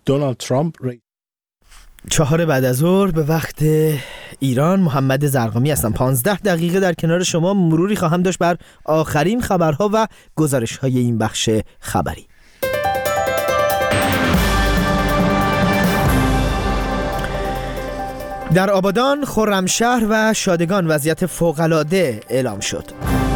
دونالد ترامپ 4 بعد از ظهر به وقت ایران. محمد زرقامی هستم. 15 دقیقه در کنار شما مروری خواهم داشت بر آخرین خبرها و گزارش‌های این بخش خبری. در آبادان، خرمشهر و شادگان وضعیت فوق‌العاده اعلام شد.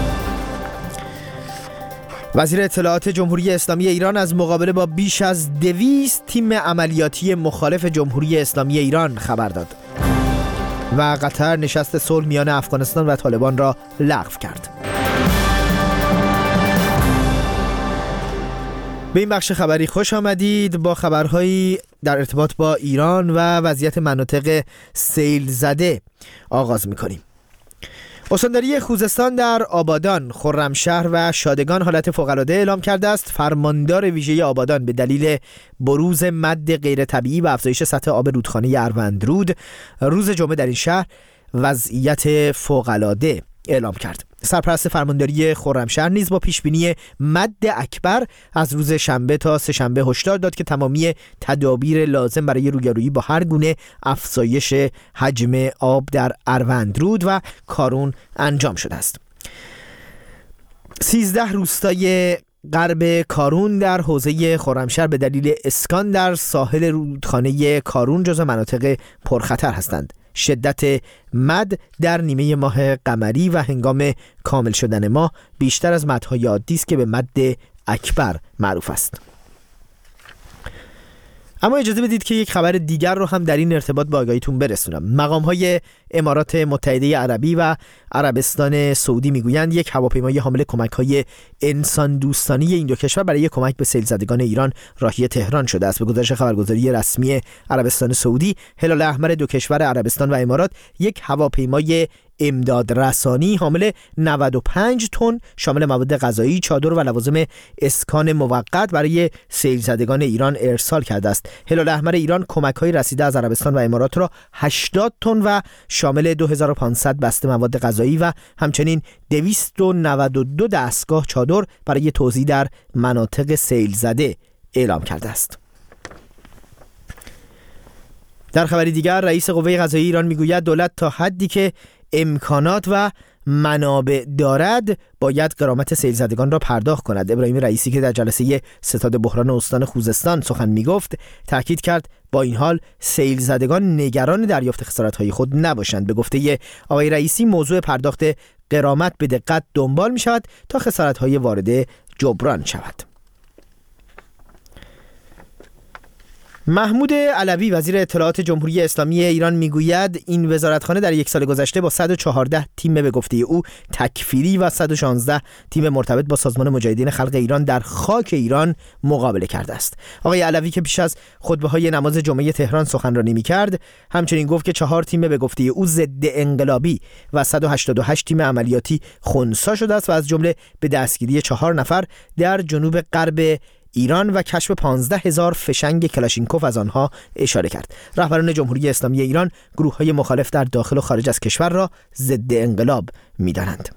وزیر اطلاعات جمهوری اسلامی ایران از مقابله با بیش از 200 تیم عملیاتی مخالف جمهوری اسلامی ایران خبر داد و قطر نشست صلح میان افغانستان و طالبان را لغو کرد. به این بخش خبری خوش آمدید. با خبرهایی در ارتباط با ایران و وضعیت مناطق سیل زده آغاز می‌کنیم. استانداری خوزستان در آبادان، خرمشهر و شادگان حالت فوق‌العاده اعلام کرده است. فرماندار ویژه آبادان به دلیل بروز مد غیر طبیعی و افزایش سطح آب رودخانه اروندرود روز جمعه در این شهر وضعیت فوق‌العاده اعلام کرد. سرپرست فرمانداری خرمشهر نیز با پیشبینی مد اکبر از روز شنبه تا سه شنبه هشدار داد که تمامی تدابیر لازم برای رویارویی با هر گونه افزایش حجم آب در اروندرود و کارون انجام شده است. 13 روستای غرب کارون در حوزه خرمشهر به دلیل اسکان در ساحل رودخانه کارون جزو مناطق پرخطر هستند. شدت مد در نیمه ماه قمری و هنگام کامل شدن ماه بیشتر از مدهای عادی است که به مد اکبر معروف است. اما اجازه بدید که یک خبر دیگر رو هم در این ارتباط با آگاهیتون برسونم. مقام‌های امارات متحده عربی و عربستان سعودی میگویند یک هواپیمای حامل کمک‌های انسان دوستانه این دو کشور برای کمک به سیل زدگان ایران راهی تهران شده است. به گزارش خبرگزاری رسمی عربستان سعودی، هلال احمر دو کشور عربستان و امارات یک هواپیمای امداد رسانی حامل 95 تن شامل مواد غذایی، چادر و لوازم اسکان موقت برای سیل زدگان ایران ارسال کرده است. هلال احمر ایران کمک‌های رسیده از عربستان و امارات را 80 تن و شامل 2500 بسته مواد غذایی و همچنین 292 دستگاه چادر برای توزیع در مناطق سیل زده اعلام کرده است. در خبری دیگر، رئیس قوه قضاییه ایران میگوید دولت تا حدی که امکانات و منابع دارد باید غرامت سیل زدگان را پرداخت کند. ابراهیم رئیسی که در جلسه ستاد بحران استان خوزستان سخن میگفت تاکید کرد با این حال سیل زدگان نگران دریافت خسارت‌های خود نباشند. به گفته آقای رئیسی موضوع پرداخت غرامت به دقت دنبال می شود تا خسارت‌های وارده جبران شود. محمود علوی وزیر اطلاعات جمهوری اسلامی ایران میگوید این وزارتخانه در یک سال گذشته با 114 تیم به گفته او تکفیری و 116 تیم مرتبط با سازمان مجاهدین خلق ایران در خاک ایران مقابله کرده است. آقای علوی که پیش از خطبه‌های نماز جمعه تهران سخنرانی می‌کرد همچنین گفت که 4 تیم به گفته او ضد انقلابی و 188 تیم عملیاتی خنثی شده است و از جمله به دستگیری 4 نفر در جنوب غرب ایران و کشف 15,000 فشنگ کلاشینکوف از آنها اشاره کرد. رهبران جمهوری اسلامی ایران گروه‌های مخالف در داخل و خارج از کشور را ضد انقلاب می‌دانند.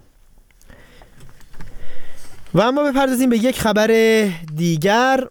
و اما بپردازیم به یک خبر دیگر.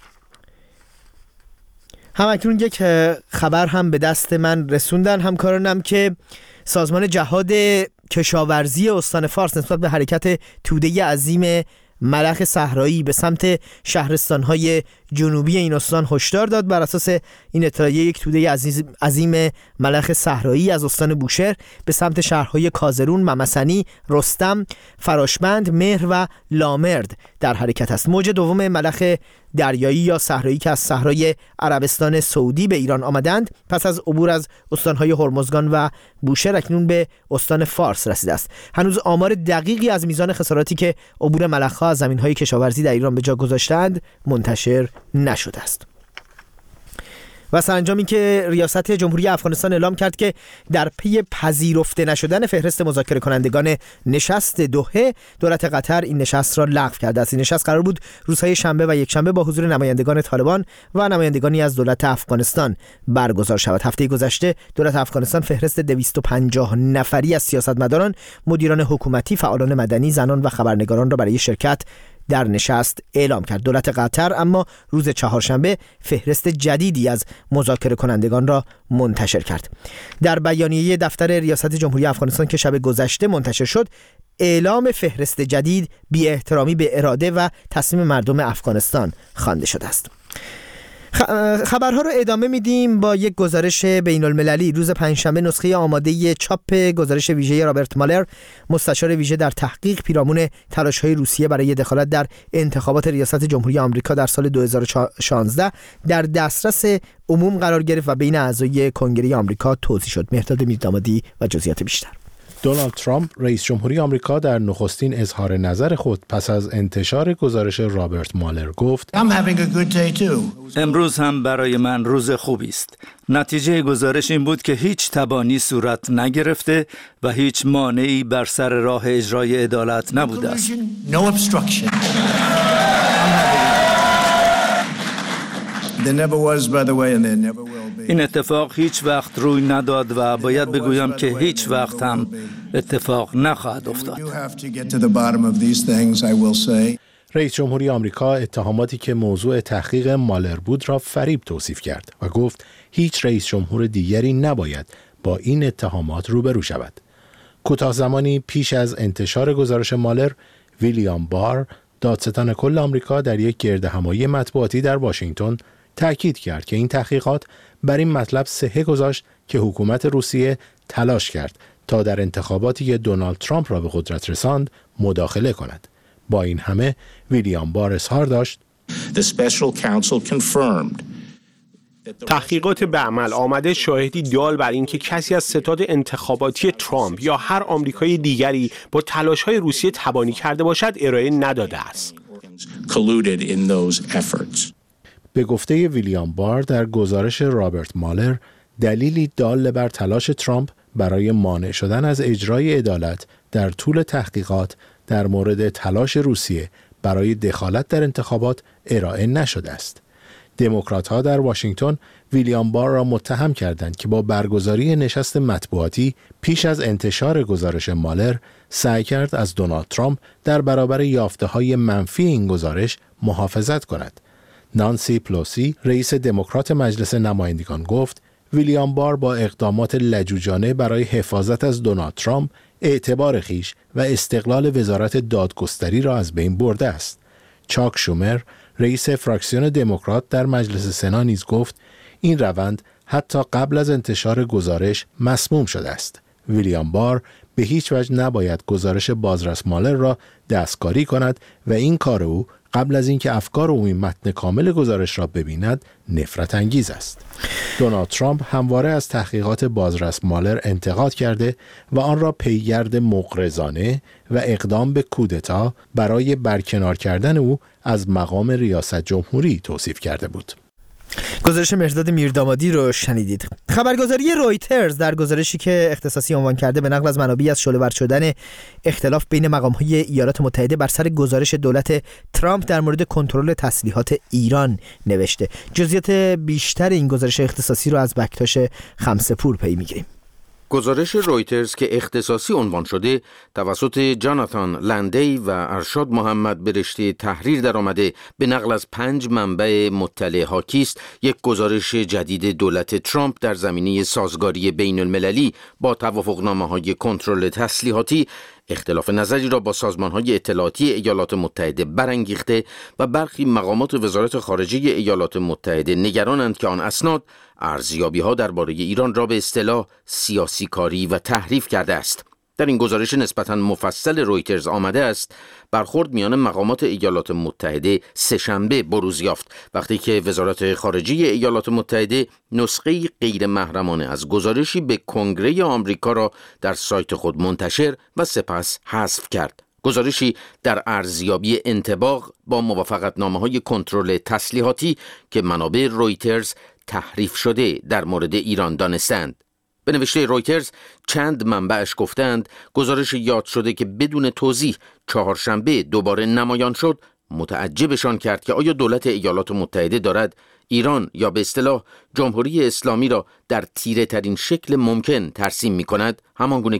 همکنون یک خبر هم به دست من رسوندن همکارانم که سازمان جهاد کشاورزی استان فارس نسبت به حرکت توده عظیم ملخ صحرایی به سمت شهرستان‌های جنوبی این استان هشدار داد. بر اساس این اطلاعیه یک توده عظیم ملخ صحرایی از استان بوشهر به سمت شهرهای کازرون، ممسنی، رستم، فراشبند، مهر و لامرد در حرکت است. موج دوم ملخ دریایی یا صحرایی که از صحرای عربستان سعودی به ایران آمدند پس از عبور از استان‌های هرمزگان و بوشهر اکنون به استان فارس رسیده است. هنوز آمار دقیقی از میزان خساراتی که عبور ملخ‌ها از زمین‌های کشاورزی در ایران به جا گذاشتند منتشر نشده است. و سرانجامی که ریاست جمهوری افغانستان اعلام کرد که در پی پذیرفته نشدن فهرست مذاکره کنندگان نشست دوحه، دولت قطر این نشست را لغو کرده است. این نشست قرار بود روزهای شنبه و یکشنبه با حضور نمایندگان طالبان و نمایندگانی از دولت افغانستان برگزار شود. هفته گذشته دولت افغانستان فهرست 250 نفری از سیاستمداران، مدیران حکومتی، فعالان مدنی، زنان و خبرنگاران را برای شرکت در نشست اعلام کرد. دولت قطر اما روز چهارشنبه فهرست جدیدی از مذاکره کنندگان را منتشر کرد. در بیانیه دفتر ریاست جمهوری افغانستان که شب گذشته منتشر شد، اعلام فهرست جدید بی احترامی به اراده و تصمیم مردم افغانستان خوانده شده است. خبرها رو ادامه میدیم با یک گزارش بین المللی. روز پنجشنبه نسخه آماده چاپ گزارش ویژه رابرت مالر، مستشار ویژه در تحقیق پیرامون تلاش‌های روسیه برای دخالت در انتخابات ریاست جمهوری آمریکا در سال 2016 در دسترس عموم قرار گرفت و بین اعضای کنگره آمریکا توزیع شد. مهرداد میردامادی و جزئیات بیشتر. دونالد ترامپ رئیس جمهوری آمریکا در نخستین اظهار نظر خود پس از انتشار گزارش رابرت مالر گفت: امروز هم برای من روز خوبی است. نتیجه گزارش این بود که هیچ تبانی صورت نگرفته و هیچ مانعی بر سر راه اجرای عدالت نبوده است. این اتفاق هیچ وقت روی نداد و باید بگویم که هیچ وقت هم اتفاق نخواهد افتاد. رئیس جمهوری آمریکا اتهاماتی که موضوع تحقیق مالر بود را فریب توصیف کرد و گفت هیچ رئیس جمهور دیگری نباید با این اتهامات روبرو شود. کوتاه زمانی پیش از انتشار گزارش مالر، ویلیام بار، دادستان کل آمریکا در یک گردهمایی مطبوعاتی در واشنگتن تأکید کرد که این تحقیقات بر این مطلب صحه گذاشت که حکومت روسیه تلاش کرد تا در انتخاباتی که دونالد ترامپ را به قدرت رساند مداخله کند. با این همه ویلیام بار اظهار داشت: تحقیقات به عمل آمده شاهدی دال بر این که کسی از ستاد انتخاباتی ترامپ یا هر آمریکایی دیگری با تلاش‌های روسیه تبانی کرده باشد ارائه نداده است. به گفته ویلیام بار، در گزارش رابرت مالر دلیلی دال بر تلاش ترامپ برای مانع شدن از اجرای عدالت در طول تحقیقات در مورد تلاش روسیه برای دخالت در انتخابات ارائه نشده است. دموکرات‌ها در واشنگتن ویلیام بار را متهم کردند که با برگزاری نشست مطبوعاتی پیش از انتشار گزارش مالر سعی کرد از دونالد ترامپ در برابر یافته‌های منفی این گزارش محافظت کند. نانسی پلوسی، رئیس دموکرات مجلس نمایندگان، گفت ویلیام بار با اقدامات لجوجانه برای حفاظت از دونالد ترامپ اعتبار خویش و استقلال وزارت دادگستری را از بین برده است. چاک شومر، رئیس فراکسیون دموکرات در مجلس سنا نیز گفت این روند حتی قبل از انتشار گزارش مسموم شده است. ویلیام بار به هیچ وجه نباید گزارش بازرس مالر را دستکاری کند و این کار او قبل از اینکه افکار عمومی متن کامل گزارش را ببیند نفرت انگیز است. دونالد ترامپ همواره از تحقیقات بازرس مالر انتقاد کرده و آن را پیگرد مغرضانه و اقدام به کودتا برای برکنار کردن او از مقام ریاست جمهوری توصیف کرده بود. گزارش مهرداد میردامادی رو شنیدید. خبرگزاری رویترز در گزارشی که اختصاصی عنوان کرده به نقل از منابعی از شعله‌ور شدن اختلاف بین مقام‌های ایالات متحده بر سر گزارش دولت ترامپ در مورد کنترل تسلیحات ایران نوشته. جزئیات بیشتر این گزارش اختصاصی رو از بکتاش خمسه‌پور پی می‌گیریم. گزارش رویترز که اختصاصی عنوان شده توسط جاناتان لندی و ارشاد محمد به رشته تحریر در آمده به نقل از 5 منبع مطلع حاکی است، یک گزارش جدید دولت ترامپ در زمینه سازگاری بین المللی با توافقنامه‌های کنترل تسلیحاتی اختلاف نظری را با سازمان‌های اطلاعاتی ایالات متحده برانگیخته و برخی مقامات وزارت خارجه ایالات متحده نگرانند که آن اسناد ارزیابی‌ها درباره ایران را به اصطلاح سیاسی کاری و تحریف کرده است. در این گزارش نسبتاً مفصل رویترز آمده است برخورد میان مقامات ایالات متحده سه‌شنبه بروز یافت وقتی که وزارت خارجه ایالات متحده نسخه غیر محرمانه از گزارشی به کنگره آمریکا را در سایت خود منتشر و سپس حذف کرد. گزارشی در ارزیابی انطباق با موافقتنامه‌های کنترل تسلیحاتی که منابع رویترز تحریف شده در مورد ایران دانستند. به نوشته رویترز چند منبعش گفتند گزارش یاد شده که بدون توضیح چهارشنبه دوباره نمایان شد متعجبشان کرد که آیا دولت ایالات متحده دارد ایران یا به اصطلاح جمهوری اسلامی را در تیره ترین شکل ممکن ترسیم می کند، همانگونه که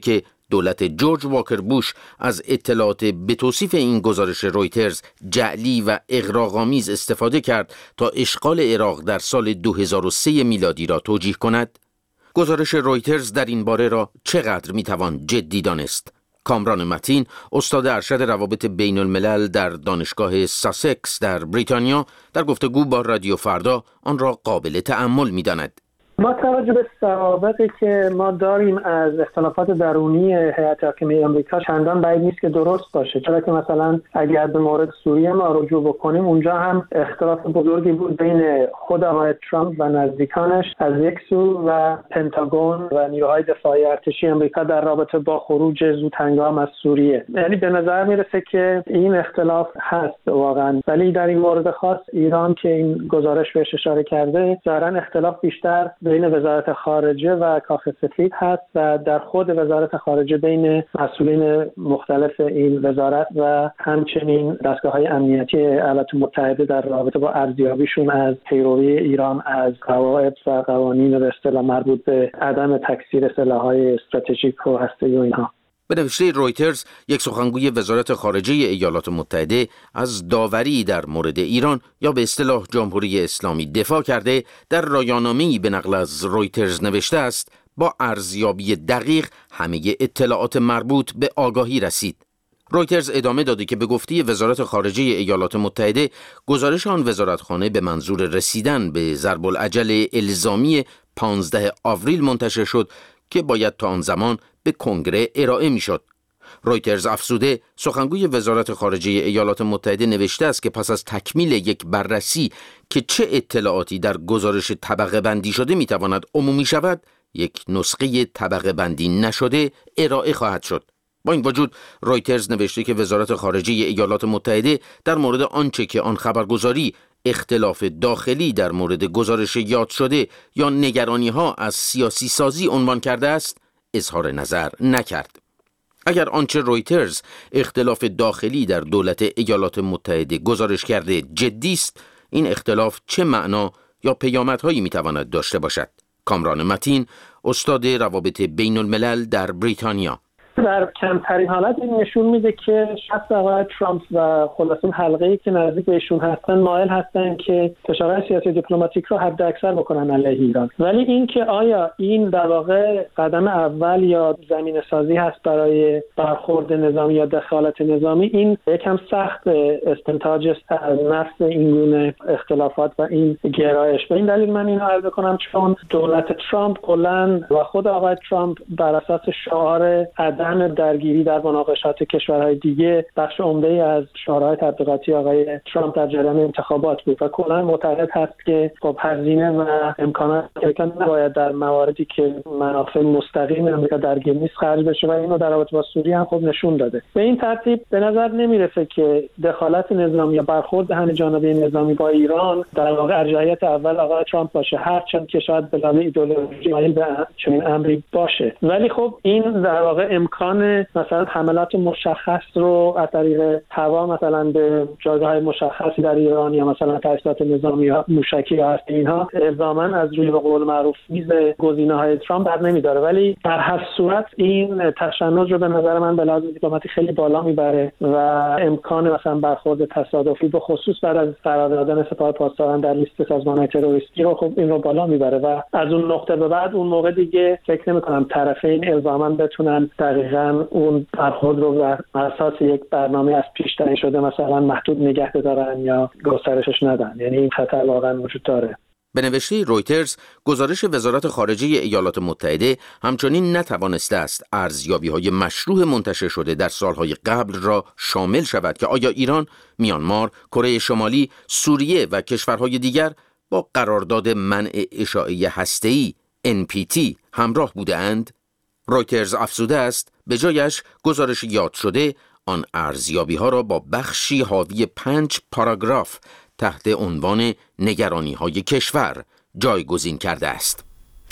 دولت جورج واکر بوش از اطلاعات به توصیف این گزارش رویترز جعلی و اغراق‌آمیز استفاده کرد تا اشغال عراق در سال 2003 میلادی را توجیه کند؟ گزارش رویترز در این باره را چقدر میتوان جدی دانست؟ کامران متین، استاد ارشد روابط بین الملل در دانشگاه ساسکس در بریتانیا، در گفتگو با رادیو فردا آن را قابل تأمل می‌داند. با توجه به سوابقی که ما داریم از اختلافات درونی هیئت حاکمه آمریکا چندان بعید نیست که درست باشه، چرا که مثلا اگر به مورد سوریه ما رجوع بکنیم اونجا هم اختلاف بزرگی بود بین خود آقای ترامپ و نزدیکانش از یک سو و پنتاگون و نیروهای دفاعی ارتشی آمریکا در رابطه با خروج زودهنگام از سوریه. یعنی به نظر میرسه که این اختلاف هست واقعا، ولی در این مورد خاص ایران که این گزارش بهش اشاره کرده ظاهرا اختلاف بیشتر بین وزارت خارجه و کاخ سفید هست و در خود وزارت خارجه بین مسئولین مختلف این وزارت و همچنین دستگاه‌های امنیتی ایالات متحده در رابطه با ارزیابیشون از پیروی ایران از قواعد و قوانین به اصطلاح مربوط به عدم تکثیر سلاح‌های استراتژیک و هسته‌ای و اینها. به نوشته رویترز، یک سخنگوی وزارت خارجه ایالات متحده از داوری در مورد ایران یا به اصطلاح جمهوری اسلامی دفاع کرده، در رایانه‌ای به نقل از رویترز نوشته است با ارزیابی دقیق همه اطلاعات مربوط به آگاهی رسید. رویترز ادامه داده که به گفته وزارت خارجه ایالات متحده، گزارش آن وزارتخانه به منظور رسیدن به ضرب العجل الزامی 15 آوریل منتشر شد که باید تا آن زمان به کنگره ارائه میشد. رویترز افزوده سخنگوی وزارت خارجه ایالات متحده نوشته است که پس از تکمیل یک بررسی که چه اطلاعاتی در گزارش طبقه بندی شده میتواند عمومی شود، یک نسخه طبقه بندی نشده ارائه خواهد شد. با این وجود رویترز نوشته که وزارت خارجه ایالات متحده در مورد آنچه که آن خبرگزاری اختلاف داخلی در مورد گزارش یاد شده یا نگرانی‌ها از سیاسی سازی عنوان کرده است، اظهار نظر نکرد. اگر آنچه رویترز اختلاف داخلی در دولت ایالات متحده گزارش کرده جدی است، این اختلاف چه معنا یا پیامدهایی میتواند داشته باشد؟ کامران متین، استاد روابط بین الملل در بریتانیا: در کمترین حالت این نشون میده که شخص آقای ترامپ و خلاصون حلقه‌ای که نزدیک بهشون هستن مایل هستن که فشارهای سیاسی دیپلماتیک رو حد اکثر بکنن علیه ایران. ولی این که آیا این در واقع قدم اول یا زمینه سازی هست برای برخورد نظامی یا دخالت نظامی، این یکم سخت استنتاج است از نفس این گونه اختلافات و این گرایش. به این دلیل من اینو عرض کنم چون دولت ترامپ کلاً و خود آقای ترامپ بر اساس شعار عدم درگیری در مناقشات کشورهای دیگه بخش عمده‌ای از شعارهای تبلیغاتی آقای ترامپ در جریان انتخابات بود و کلاً معتقد هست که خب هزینه و امکانات که نباید در مواردی که منافع مستقیم آمریکا درگیر نیست خرج بشه و اینو در رابطه با سوریه هم خب نشون داده. به این ترتیب به نظر نمیرسه که دخالت نظامی یا برخورد همه‌جانبه نظامی با ایران در واقع ارجحیت اول آقای ترامپ باشه، هرچند که شاید به دلیل ایدئولوژی مایل به چنین امری باشه. ولی خب این در واقع امکان مثلا حملات مشخص رو از طریق هوا مثلا به جایگاه مشخصی در ایران یا مثلا تاسیسات نظامی یا موشکی یا هسته اینها الزاما از روی به قول معروف میز گزینه‌های ترامپ بر نمیداره، ولی در هر صورت این تشنج رو به نظر من به لحاظ دیپلماتیک خیلی بالا میبره و امکان مثلا برخورد تصادفی به خصوص بعد از قرار دادن سپاه پاسداران در لیست سازمان‌های تروریستی رو خب این رو بالا میبره و از اون نقطه به بعد اون موقع دیگه فکر نمی‌کنم طرفین الزاما بتونن دقیقاً اون برخورد رو بر اساس یک برنامه از پیش تعیین شده مثلا محدود نگه دارن یا گسترشش ندن. یعنی این خطر واقعا وجود داره. به نوشته رویترز، گزارش وزارت خارجه ایالات متحده همچنین نتوانسته است ارزیابی‌های مشروع منتشر شده در سالهای قبل را شامل شود که آیا ایران، میانمار، کره شمالی، سوریه و کشورهای دیگر با قرارداد منع اشاعه هسته‌ای NPT همراه بودند. رویترز افزوده است به جایش گزارش یاد شده آن ارزیابی‌ها را با بخشی حاوی 5 پاراگراف تحت عنوان نگرانی‌های کشور جایگزین کرده است.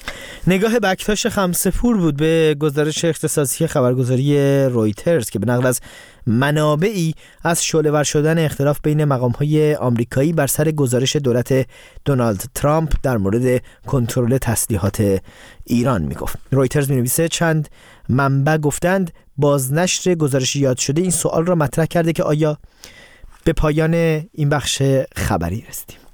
نگاه بکتاش خمسه‌پور بود به گزارش اختصاصی خبرگزاری رویترز که به نقل از منابعی از شعله‌ور شدن اختلاف بین مقام‌های آمریکایی بر سر گزارش دولت دونالد ترامپ در مورد کنترل تسلیحات ایران میگفت. رویترز می‌نویسه چند منبع گفتند بازنشر گزارش یاد شده این سوال را مطرح کرده که آیا به پایان این بخش خبری رسیدیم.